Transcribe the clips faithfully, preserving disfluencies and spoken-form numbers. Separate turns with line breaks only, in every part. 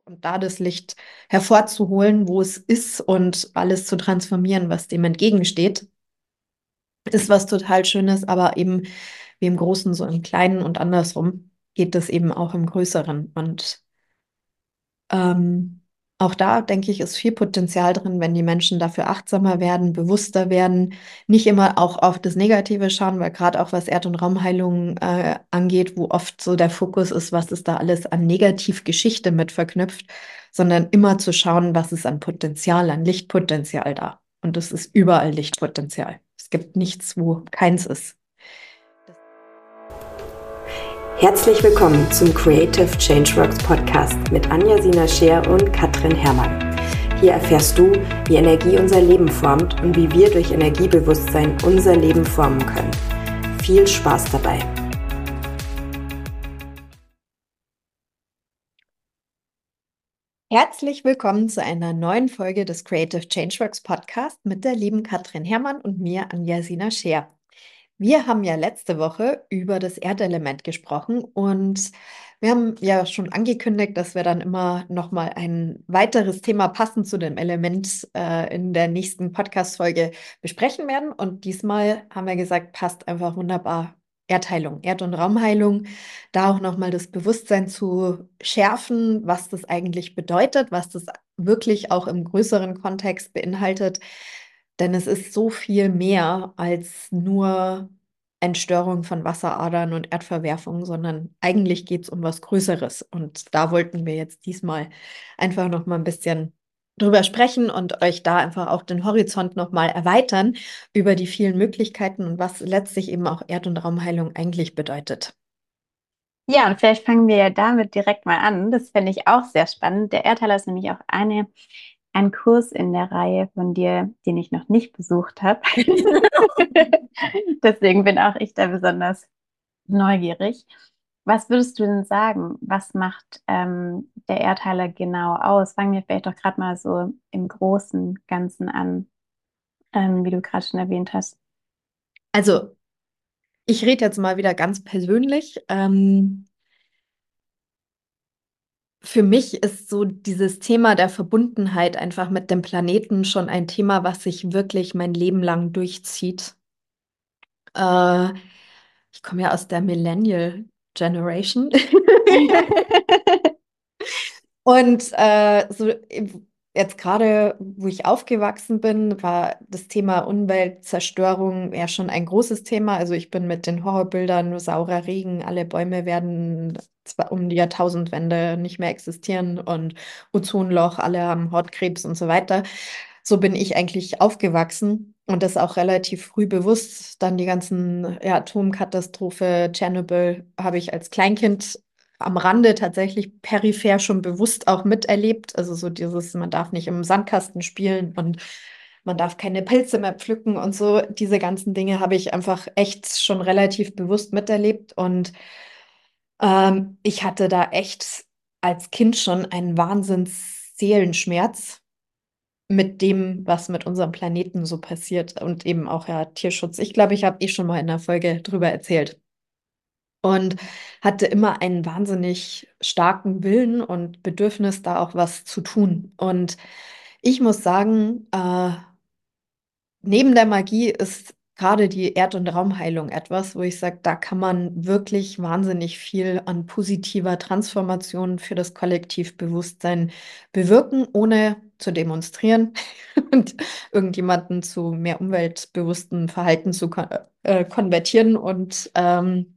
und da das Licht hervorzuholen, wo es ist und alles zu transformieren, was dem entgegensteht, ist was total Schönes, aber eben wie im Großen, so im Kleinen und andersrum geht das eben auch im Größeren. Und ähm, auch da, denke ich, ist viel Potenzial drin, wenn die Menschen dafür achtsamer werden, bewusster werden, nicht immer auch auf das Negative schauen, weil gerade auch was Erd- und Raumheilung äh, angeht, wo oft so der Fokus ist, was ist da alles an Negativgeschichte mit verknüpft, sondern immer zu schauen, was ist an Potenzial, an Lichtpotenzial da. Und es ist überall Lichtpotenzial. Es gibt nichts, wo keins ist.
Herzlich willkommen zum Creative Changeworks Podcast mit Anja Sina Scheer und Katrin Herrmann. Hier erfährst du, wie Energie unser Leben formt und wie wir durch Energiebewusstsein unser Leben formen können. Viel Spaß dabei!
Herzlich willkommen zu einer neuen Folge des Creative Changeworks Podcast mit der lieben Katrin Herrmann und mir, Anja Sina Scheer. Wir haben ja letzte Woche über das Erdelement gesprochen und wir haben ja schon angekündigt, dass wir dann immer noch mal ein weiteres Thema passend zu dem Element äh, in der nächsten Podcast-Folge besprechen werden. Und diesmal haben wir gesagt, passt einfach wunderbar Erdheilung, Erd- und Raumheilung, da auch noch mal das Bewusstsein zu schärfen, was das eigentlich bedeutet, was das wirklich auch im größeren Kontext beinhaltet. Denn es ist so viel mehr als nur Entstörung von Wasseradern und Erdverwerfung, sondern eigentlich geht es um was Größeres. Und da wollten wir jetzt diesmal einfach noch mal ein bisschen drüber sprechen und euch da einfach auch den Horizont noch mal erweitern über die vielen Möglichkeiten und was letztlich eben auch Erd- und Raumheilung eigentlich bedeutet.
Ja, und vielleicht fangen wir ja damit direkt mal an. Das fände ich auch sehr spannend. Der Erdtaler ist nämlich auch eine, ein Kurs in der Reihe von dir, den ich noch nicht besucht habe. Deswegen bin auch ich da besonders neugierig. Was würdest du denn sagen? Was macht ähm, der Erdteiler genau aus? Fangen wir vielleicht doch gerade mal so im großen Ganzen an, ähm, wie du gerade schon erwähnt hast.
Also, ich rede jetzt mal wieder ganz persönlich. Ähm, Für mich ist so dieses Thema der Verbundenheit einfach mit dem Planeten schon ein Thema, was sich wirklich mein Leben lang durchzieht. Äh, Ich komme ja aus der Millennial Generation. Und äh, so im- jetzt gerade, wo ich aufgewachsen bin, war das Thema Umweltzerstörung ja schon ein großes Thema. Also ich bin mit den Horrorbildern, saurer Regen, alle Bäume werden zwar um die Jahrtausendwende nicht mehr existieren und Ozonloch, alle haben Hautkrebs und so weiter. So bin ich eigentlich aufgewachsen und das auch relativ früh bewusst. Dann die ganzen ja, Atomkatastrophe, Tschernobyl habe ich als Kleinkind am Rande tatsächlich peripher schon bewusst auch miterlebt. Also so dieses, man darf nicht im Sandkasten spielen und man darf keine Pilze mehr pflücken und so. Diese ganzen Dinge habe ich einfach echt schon relativ bewusst miterlebt. Und ähm, ich hatte da echt als Kind schon einen Wahnsinns Seelenschmerz mit dem, was mit unserem Planeten so passiert und eben auch ja Tierschutz. Ich glaube, ich habe eh schon mal in der Folge drüber erzählt und hatte immer einen wahnsinnig starken Willen und Bedürfnis, da auch was zu tun. Und ich muss sagen, äh, neben der Magie ist gerade die Erd- und Raumheilung etwas, wo ich sage, da kann man wirklich wahnsinnig viel an positiver Transformation für das Kollektivbewusstsein bewirken, ohne zu demonstrieren und irgendjemanden zu mehr umweltbewussten Verhalten zu kon äh, konvertieren und ähm,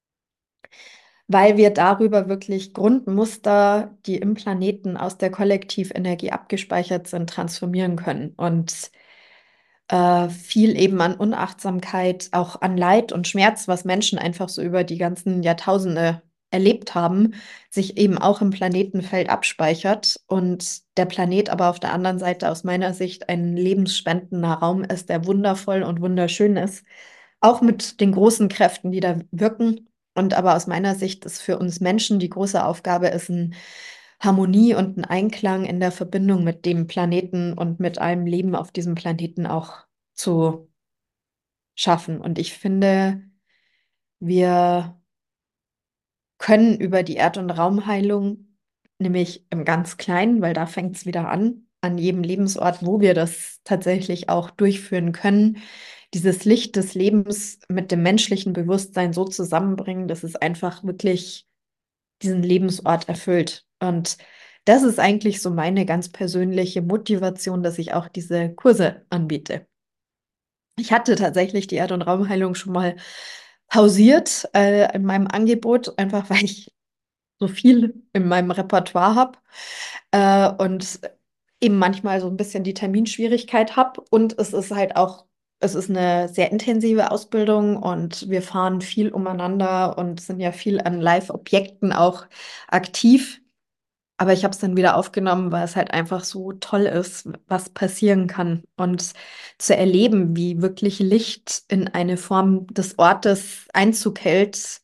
weil wir darüber wirklich Grundmuster, die im Planeten aus der Kollektivenergie abgespeichert sind, transformieren können und äh, viel eben an Unachtsamkeit, auch an Leid und Schmerz, was Menschen einfach so über die ganzen Jahrtausende erlebt haben, sich eben auch im Planetenfeld abspeichert und der Planet aber auf der anderen Seite aus meiner Sicht ein lebensspendender Raum ist, der wundervoll und wunderschön ist, auch mit den großen Kräften, die da wirken. Und aber aus meiner Sicht ist für uns Menschen die große Aufgabe, ist ein Harmonie und ein Einklang in der Verbindung mit dem Planeten und mit allem Leben auf diesem Planeten auch zu schaffen. Und ich finde, wir können über die Erd- und Raumheilung nämlich im ganz Kleinen, weil da fängt es wieder an, an jedem Lebensort, wo wir das tatsächlich auch durchführen können, dieses Licht des Lebens mit dem menschlichen Bewusstsein so zusammenbringen, dass es einfach wirklich diesen Lebensort erfüllt. Und das ist eigentlich so meine ganz persönliche Motivation, dass ich auch diese Kurse anbiete. Ich hatte tatsächlich die Erd- und Raumheilung schon mal pausiert äh, in meinem Angebot, einfach weil ich so viel in meinem Repertoire habe äh, und eben manchmal so ein bisschen die Terminschwierigkeit habe. Und es ist halt auch, es ist eine sehr intensive Ausbildung und wir fahren viel umeinander und sind ja viel an Live-Objekten auch aktiv. Aber ich habe es dann wieder aufgenommen, weil es halt einfach so toll ist, was passieren kann und zu erleben, wie wirklich Licht in eine Form des Ortes Einzug hält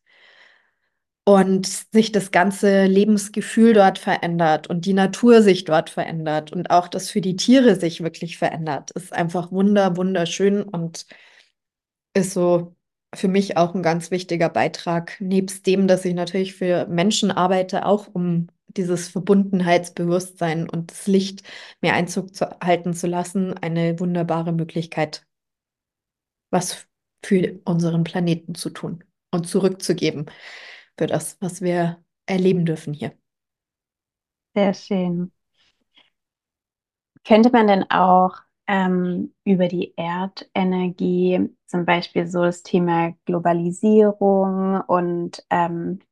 und sich das ganze Lebensgefühl dort verändert und die Natur sich dort verändert und auch das für die Tiere sich wirklich verändert. Ist einfach wunder, wunderschön und ist so für mich auch ein ganz wichtiger Beitrag, nebst dem, dass ich natürlich für Menschen arbeite, auch um dieses Verbundenheitsbewusstsein und das Licht mehr Einzug zu halten zu lassen, eine wunderbare Möglichkeit, was für unseren Planeten zu tun und zurückzugeben für das, was wir erleben dürfen hier.
Sehr schön. Könnte man denn auch ähm, über die Erdenergie, zum Beispiel so das Thema Globalisierung und ähm,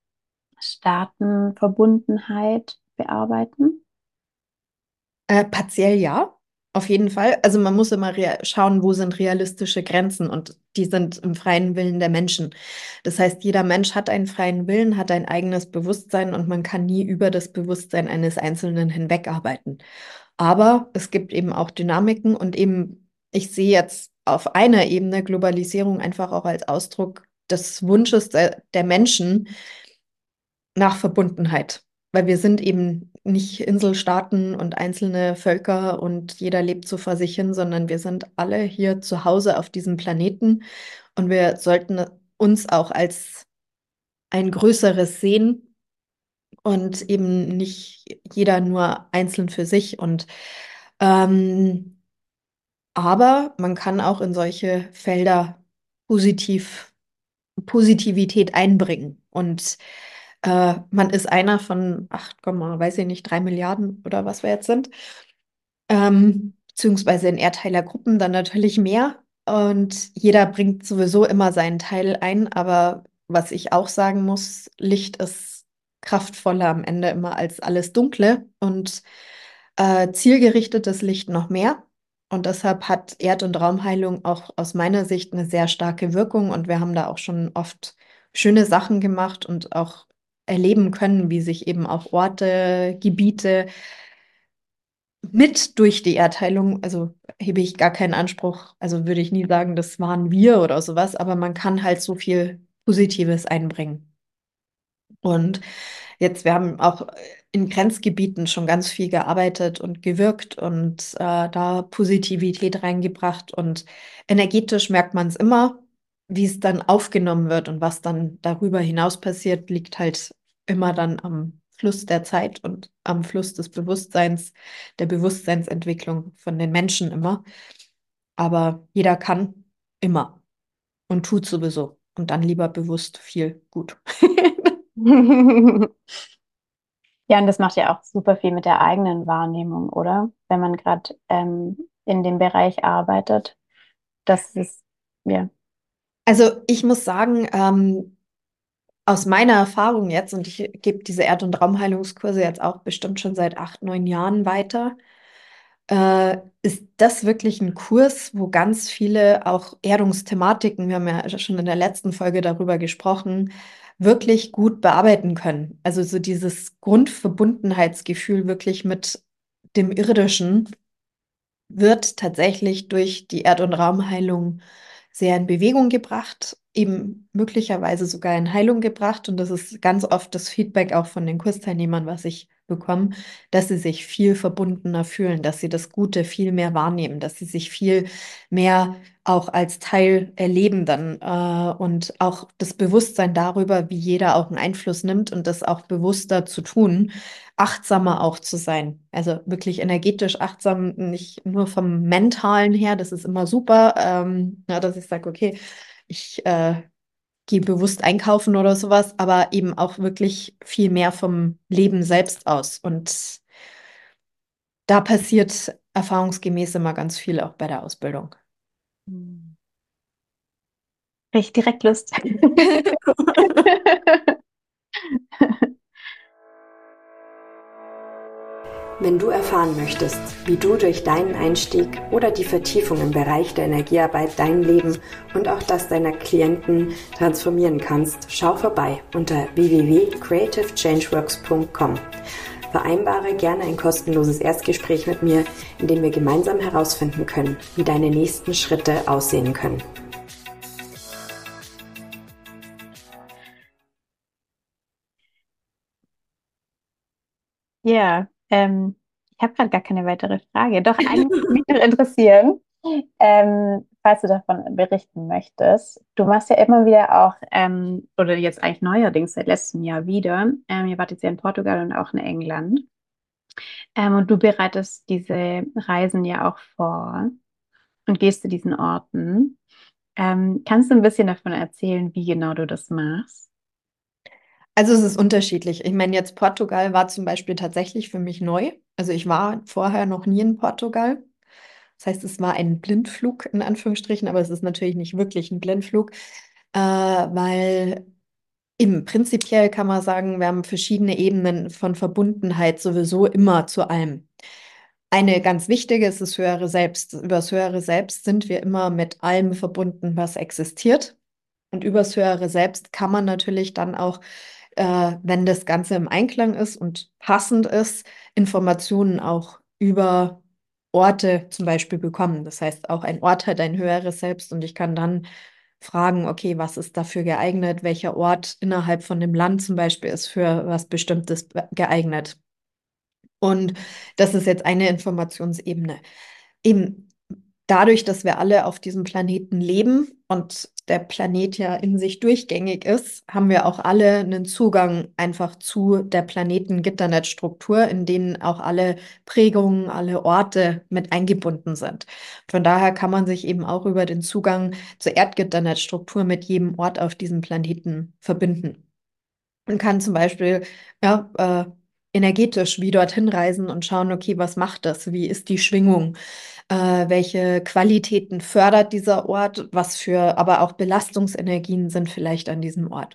Staatenverbundenheit bearbeiten?
Äh, partiell ja, auf jeden Fall. Also man muss immer rea- schauen, wo sind realistische Grenzen und die sind im freien Willen der Menschen. Das heißt, jeder Mensch hat einen freien Willen, hat ein eigenes Bewusstsein und man kann nie über das Bewusstsein eines Einzelnen hinwegarbeiten. Aber es gibt eben auch Dynamiken und eben, ich sehe jetzt auf einer Ebene Globalisierung einfach auch als Ausdruck des Wunsches der, der Menschen nach Verbundenheit, weil wir sind eben nicht Inselstaaten und einzelne Völker und jeder lebt so vor sich hin, sondern wir sind alle hier zu Hause auf diesem Planeten und wir sollten uns auch als ein Größeres sehen und eben nicht jeder nur einzeln für sich. Und ähm, aber man kann auch in solche Felder positiv Positivität einbringen. Und äh, man ist einer von acht, weiß ich nicht, drei Milliarden oder was wir jetzt sind. Ähm, beziehungsweise in Erdteilergruppen dann natürlich mehr. Und jeder bringt sowieso immer seinen Teil ein. Aber was ich auch sagen muss, Licht ist kraftvoller am Ende immer als alles Dunkle und äh, zielgerichtetes Licht noch mehr. Und deshalb hat Erd- und Raumheilung auch aus meiner Sicht eine sehr starke Wirkung. Und wir haben da auch schon oft schöne Sachen gemacht und auch erleben können, wie sich eben auch Orte, Gebiete mit durch die Erdteilung, also hebe ich gar keinen Anspruch, also würde ich nie sagen, das waren wir oder sowas, aber man kann halt so viel Positives einbringen. Und jetzt, wir haben auch in Grenzgebieten schon ganz viel gearbeitet und gewirkt und äh, da Positivität reingebracht. Und energetisch merkt man es immer, wie es dann aufgenommen wird und was dann darüber hinaus passiert, liegt halt immer dann am Fluss der Zeit und am Fluss des Bewusstseins, der Bewusstseinsentwicklung von den Menschen immer. Aber jeder kann immer und tut sowieso. Und dann lieber bewusst viel gut.
Ja, und das macht ja auch super viel mit der eigenen Wahrnehmung, oder? Wenn man gerade ähm, in dem Bereich arbeitet, das ist, ja.
Also ich muss sagen, ähm, aus meiner Erfahrung jetzt, und ich gebe diese Erd- und Raumheilungskurse jetzt auch bestimmt schon seit acht, neun Jahren weiter, äh, ist das wirklich ein Kurs, wo ganz viele auch Erdungsthematiken, wir haben ja schon in der letzten Folge darüber gesprochen, wirklich gut bearbeiten können. Also so dieses Grundverbundenheitsgefühl wirklich mit dem Irdischen wird tatsächlich durch die Erd- und Raumheilung sehr in Bewegung gebracht, eben möglicherweise sogar in Heilung gebracht. Und das ist ganz oft das Feedback auch von den Kursteilnehmern, was ich bekommen, dass sie sich viel verbundener fühlen, dass sie das Gute viel mehr wahrnehmen, dass sie sich viel mehr auch als Teil erleben dann äh, und auch das Bewusstsein darüber, wie jeder auch einen Einfluss nimmt und das auch bewusster zu tun, achtsamer auch zu sein. Also wirklich energetisch achtsam, nicht nur vom Mentalen her, das ist immer super, ähm, ja, dass ich sage, okay, ich äh, gehe bewusst einkaufen oder sowas, aber eben auch wirklich viel mehr vom Leben selbst aus. Und da passiert erfahrungsgemäß immer ganz viel auch bei der Ausbildung.
Hm. Krieg ich direkt Lust.
Wenn du erfahren möchtest, wie du durch deinen Einstieg oder die Vertiefung im Bereich der Energiearbeit dein Leben und auch das deiner Klienten transformieren kannst, schau vorbei unter w w w punkt creative changeworks punkt com. Vereinbare gerne ein kostenloses Erstgespräch mit mir, in dem wir gemeinsam herausfinden können, wie deine nächsten Schritte aussehen können.
Ja, ähm, ich habe gerade gar keine weitere Frage. Doch, eigentlich würde mich noch interessieren, ähm, falls du davon berichten möchtest. Du machst ja immer wieder auch, ähm, oder jetzt eigentlich neuerdings seit letztem Jahr wieder, ähm, ihr wart jetzt ja in Portugal und auch in England, ähm, und du bereitest diese Reisen ja auch vor und gehst zu diesen Orten. Ähm, kannst du ein bisschen davon erzählen, wie genau du das machst?
Also es ist unterschiedlich. Ich meine, jetzt Portugal war zum Beispiel tatsächlich für mich neu. Also ich war vorher noch nie in Portugal. Das heißt, es war ein Blindflug in Anführungsstrichen, aber es ist natürlich nicht wirklich ein Blindflug, äh, weil im prinzipiell kann man sagen, wir haben verschiedene Ebenen von Verbundenheit sowieso immer zu allem. Eine ganz wichtige ist das höhere Selbst. Über das höhere Selbst sind wir immer mit allem verbunden, was existiert. Und über das höhere Selbst kann man natürlich dann auch, äh, wenn das Ganze im Einklang ist und passend ist, Informationen auch über Orte zum Beispiel bekommen. Das heißt, auch ein Ort hat ein höheres Selbst und ich kann dann fragen, okay, was ist dafür geeignet? Welcher Ort innerhalb von dem Land zum Beispiel ist für was Bestimmtes geeignet? Und das ist jetzt eine Informationsebene. Eben dadurch, dass wir alle auf diesem Planeten leben und der Planet ja in sich durchgängig ist, haben wir auch alle einen Zugang einfach zu der Planetengitternetstruktur, in denen auch alle Prägungen, alle Orte mit eingebunden sind. Von daher kann man sich eben auch über den Zugang zur Erdgitternetstruktur mit jedem Ort auf diesem Planeten verbinden. Man kann zum Beispiel ja, äh, energetisch wie dorthin reisen und schauen, okay, was macht das? Wie ist die Schwingung? Äh, welche Qualitäten fördert dieser Ort? Was für aber auch Belastungsenergien sind vielleicht an diesem Ort?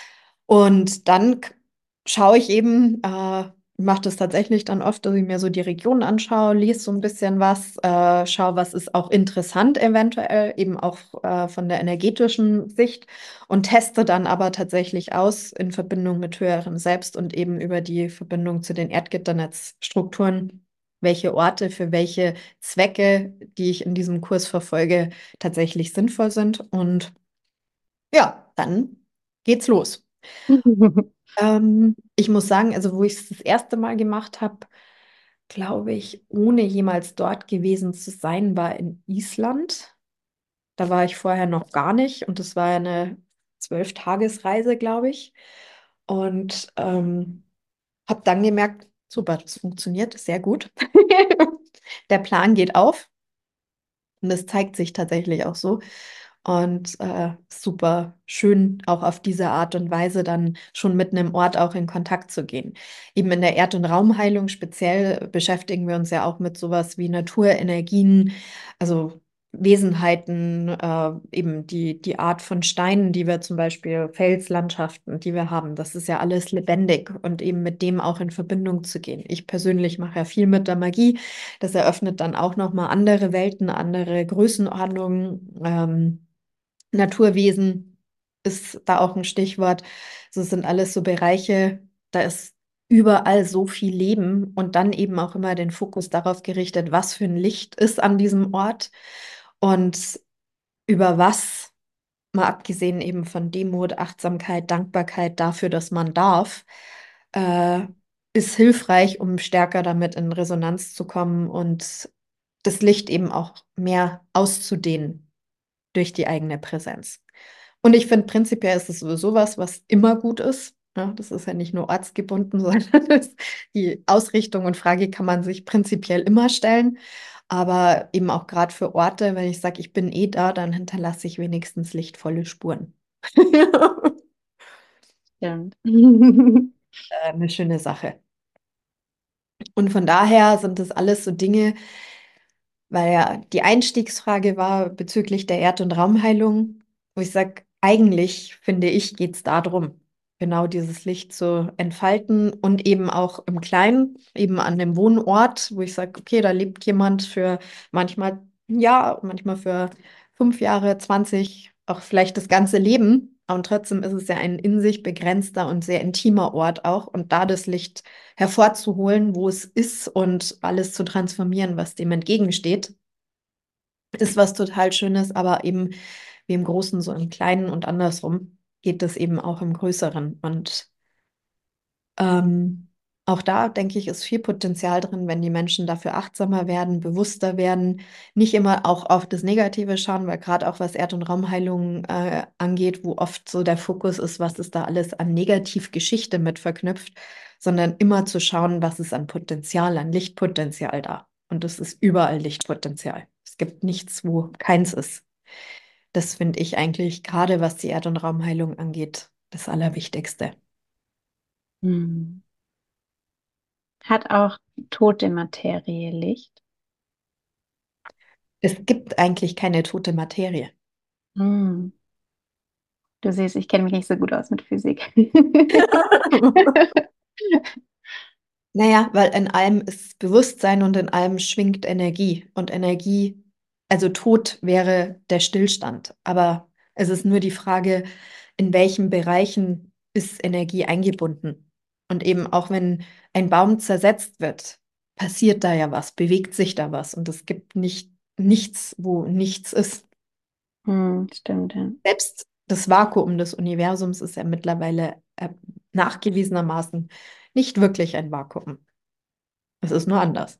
Und dann k- schaue ich eben, äh, mache das tatsächlich dann oft, dass ich mir so die Region anschaue, lese so ein bisschen was, äh, schaue, was ist auch interessant eventuell, eben auch äh, von der energetischen Sicht und teste dann aber tatsächlich aus in Verbindung mit höherem Selbst und eben über die Verbindung zu den Erdgitternetzstrukturen, welche Orte für welche Zwecke, die ich in diesem Kurs verfolge, tatsächlich sinnvoll sind. Und ja, dann geht's los. Ähm, ich muss sagen, also wo ich es das erste Mal gemacht habe, glaube ich, ohne jemals dort gewesen zu sein, war in Island. Da war ich vorher noch gar nicht und das war eine Zwölf-Tagesreise, glaube ich. Und ähm, habe dann gemerkt, super, das funktioniert sehr gut. Der Plan geht auf und es zeigt sich tatsächlich auch so. Und äh, super schön, auch auf diese Art und Weise dann schon mit einem Ort auch in Kontakt zu gehen. Eben in der Erd- und Raumheilung speziell beschäftigen wir uns ja auch mit sowas wie Naturenergien, also Wesenheiten, äh, eben die, die Art von Steinen, die wir zum Beispiel, Felslandschaften, die wir haben. Das ist ja alles lebendig und eben mit dem auch in Verbindung zu gehen. Ich persönlich mache ja viel mit der Magie. Das eröffnet dann auch nochmal andere Welten, andere Größenordnungen. Ähm, Naturwesen ist da auch ein Stichwort. Also es sind alles so Bereiche, da ist überall so viel Leben und dann eben auch immer den Fokus darauf gerichtet, was für ein Licht ist an diesem Ort und über was, mal abgesehen eben von Demut, Achtsamkeit, Dankbarkeit dafür, dass man darf, äh, ist hilfreich, um stärker damit in Resonanz zu kommen und das Licht eben auch mehr auszudehnen durch die eigene Präsenz. Und ich finde, prinzipiell ist es sowieso was, was immer gut ist. Ja, das ist ja nicht nur ortsgebunden, sondern das, die Ausrichtung und Frage kann man sich prinzipiell immer stellen. Aber eben auch gerade für Orte, wenn ich sage, ich bin eh da, dann hinterlasse ich wenigstens lichtvolle Spuren.
Stimmt.
Äh, Eine schöne Sache. Und von daher sind das alles so Dinge, weil ja die Einstiegsfrage war bezüglich der Erd- und Raumheilung, wo ich sage, eigentlich finde ich, geht es darum, genau dieses Licht zu entfalten und eben auch im Kleinen, eben an dem Wohnort, wo ich sage, okay, da lebt jemand für manchmal ein Jahr, manchmal für fünf Jahre, zwanzig, auch vielleicht das ganze Leben. Und trotzdem ist es ja ein in sich begrenzter und sehr intimer Ort auch. Und da das Licht hervorzuholen, wo es ist und alles zu transformieren, was dem entgegensteht, ist was total Schönes, aber eben wie im Großen, so im Kleinen und andersrum geht es eben auch im Größeren. Und ähm, auch da, denke ich, ist viel Potenzial drin, wenn die Menschen dafür achtsamer werden, bewusster werden, nicht immer auch auf das Negative schauen, weil gerade auch was Erd- und Raumheilung äh, angeht, wo oft so der Fokus ist, was ist da alles an Negativgeschichte mit verknüpft, sondern immer zu schauen, was ist an Potenzial, an Lichtpotenzial da. Und es ist überall Lichtpotenzial. Es gibt nichts, wo keins ist. Das finde ich eigentlich, gerade was die Erd- und Raumheilung angeht, das Allerwichtigste.
Hm. Hat auch tote Materie Licht?
Es gibt eigentlich keine tote Materie.
Hm. Du siehst, ich kenne mich nicht so gut aus mit Physik.
Naja, weil in allem ist Bewusstsein und in allem schwingt Energie. Und Energie, also Tod wäre der Stillstand. Aber es ist nur die Frage, in welchen Bereichen ist Energie eingebunden. Und eben auch wenn ein Baum zersetzt wird, passiert da ja was, bewegt sich da was. Und es gibt nicht nichts, wo nichts ist.
Hm, stimmt, ja.
Selbst das Vakuum des Universums ist ja mittlerweile äh, nachgewiesenermaßen nicht wirklich ein Vakuum. Es ist nur anders.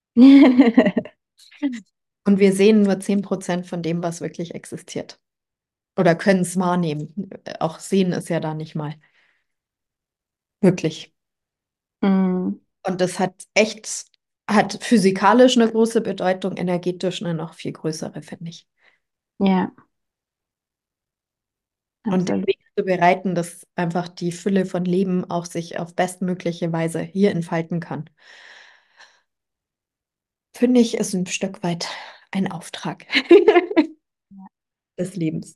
Und wir sehen nur zehn Prozent von dem, was wirklich existiert. Oder können es wahrnehmen. Äh, Auch sehen ist ja da nicht mal wirklich.
Hm,
Und das hat echt, hat physikalisch eine große Bedeutung, energetisch eine noch viel größere, finde ich.
ja,
Und den
absolut.
Weg zu bereiten, dass einfach die Fülle von Leben auch sich auf bestmögliche Weise hier entfalten kann, finde ich, ist ein Stück weit ein Auftrag des Lebens.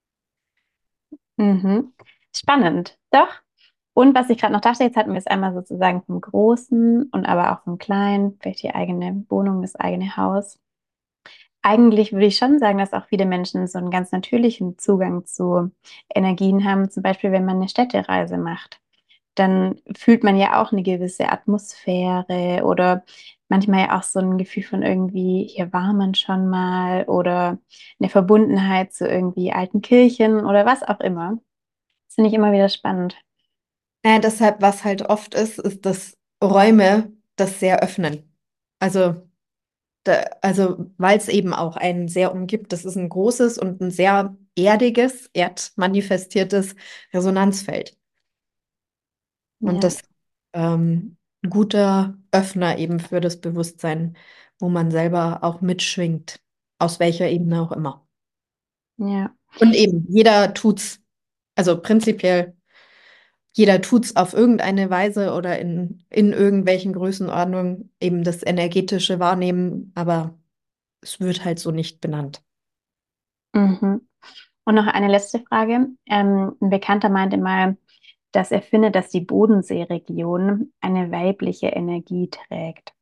Mhm. Spannend, doch. Und was ich gerade noch dachte, jetzt hatten wir es einmal sozusagen vom Großen und aber auch vom Kleinen, vielleicht die eigene Wohnung, das eigene Haus. Eigentlich würde ich schon sagen, dass auch viele Menschen so einen ganz natürlichen Zugang zu Energien haben. Zum Beispiel, wenn man eine Städtereise macht, dann fühlt man ja auch eine gewisse Atmosphäre oder manchmal ja auch so ein Gefühl von irgendwie, hier war man schon mal oder eine Verbundenheit zu irgendwie alten Kirchen oder was auch immer. Das finde ich immer wieder spannend.
Naja, deshalb, was halt oft ist, ist, dass Räume das sehr öffnen. Also, da, also weil es eben auch einen sehr umgibt. Das ist ein großes und ein sehr erdiges, erdmanifestiertes Resonanzfeld. Und
Ja,
das ähm, ein guter Öffner eben für das Bewusstsein, wo man selber auch mitschwingt, aus welcher Ebene auch immer.
ja.
Und eben, jeder tut's, also prinzipiell. Jeder tut es auf irgendeine Weise oder in, in irgendwelchen Größenordnungen eben das energetische Wahrnehmen, aber es wird halt so nicht benannt.
Mhm. Und noch eine letzte Frage. Ähm, ein Bekannter meinte mal, dass er findet, dass die Bodenseeregion eine weibliche Energie trägt.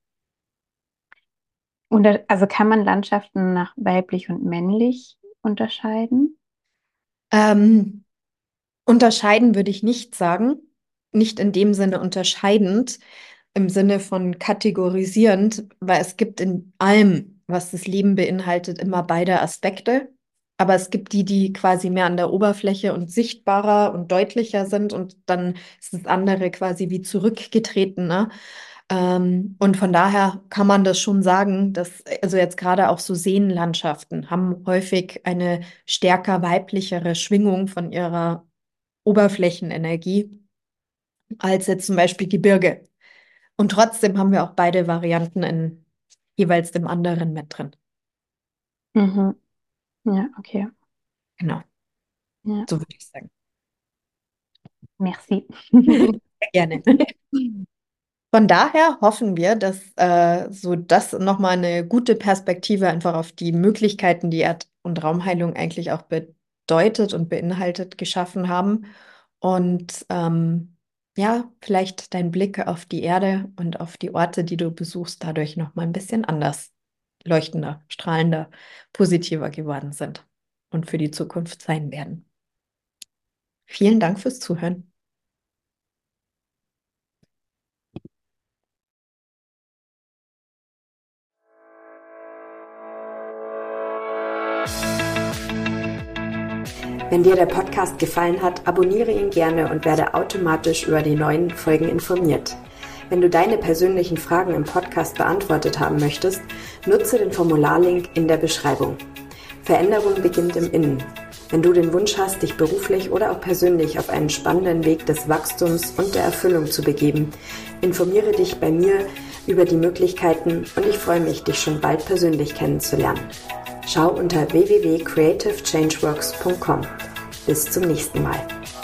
Und da- also kann man Landschaften nach weiblich und männlich unterscheiden?
Ähm, Unterscheiden würde ich nicht sagen, nicht in dem Sinne unterscheidend, im Sinne von kategorisierend, weil es gibt in allem, was das Leben beinhaltet, immer beide Aspekte. Aber es gibt die, die quasi mehr an der Oberfläche und sichtbarer und deutlicher sind und dann ist das andere quasi wie zurückgetreten, ne? Ähm, und von daher kann man das schon sagen, dass also jetzt gerade auch so Seenlandschaften haben häufig eine stärker weiblichere Schwingung von ihrer Oberflächenenergie als jetzt zum Beispiel Gebirge. Und trotzdem haben wir auch beide Varianten in jeweils dem anderen mit drin.
Mhm. Ja, okay.
Genau,
Ja,
so würde ich sagen.
merci.
Sehr gerne. Von daher hoffen wir, dass äh, so das nochmal eine gute Perspektive einfach auf die Möglichkeiten, die Erd- und Raumheilung eigentlich auch bedeutet und beinhaltet, geschaffen haben. Und ähm, ja, vielleicht dein Blick auf die Erde und auf die Orte, die du besuchst, dadurch nochmal ein bisschen anders, leuchtender, strahlender, positiver geworden sind und für die Zukunft sein werden. Vielen Dank fürs Zuhören.
Wenn dir der Podcast gefallen hat, abonniere ihn gerne und werde automatisch über die neuen Folgen informiert. Wenn du deine persönlichen Fragen im Podcast beantwortet haben möchtest, nutze den Formularlink in der Beschreibung. Veränderung beginnt im Innen. Wenn du den Wunsch hast, dich beruflich oder auch persönlich auf einen spannenden Weg des Wachstums und der Erfüllung zu begeben, informiere dich bei mir über die Möglichkeiten und ich freue mich, dich schon bald persönlich kennenzulernen. Schau unter w w w punkt creative changeworks punkt com. Bis zum nächsten Mal.